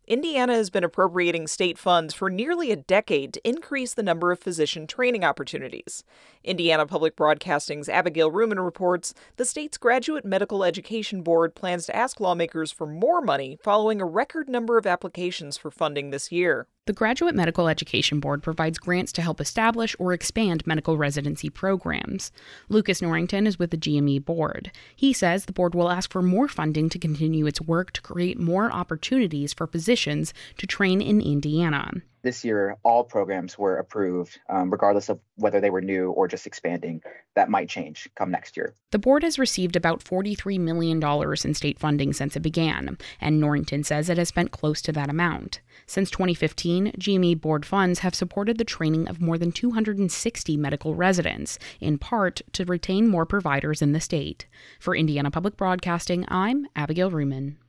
Indiana has been appropriating state funds for nearly a decade to increase the number of physician training opportunities. Indiana Public Broadcasting's Abigail Ruman reports the state's Graduate Medical Education Board plans to ask lawmakers for more money following a record number of applications for funding this year. The Graduate Medical Education Board provides grants to help establish or expand medical residency programs. Lucas Norrington is with the GME board. He says the board will ask for more funding to continue its work to create more opportunities for physicians to train in Indiana. This year, all programs were approved, regardless of whether they were new or just expanding. That might change come next year. The board has received about $43 million in state funding since it began, and Norrington says it has spent close to that amount. Since 2015, GME board funds have supported the training of more than 260 medical residents, in part to retain more providers in the state. For Indiana Public Broadcasting, I'm Abigail Ruman.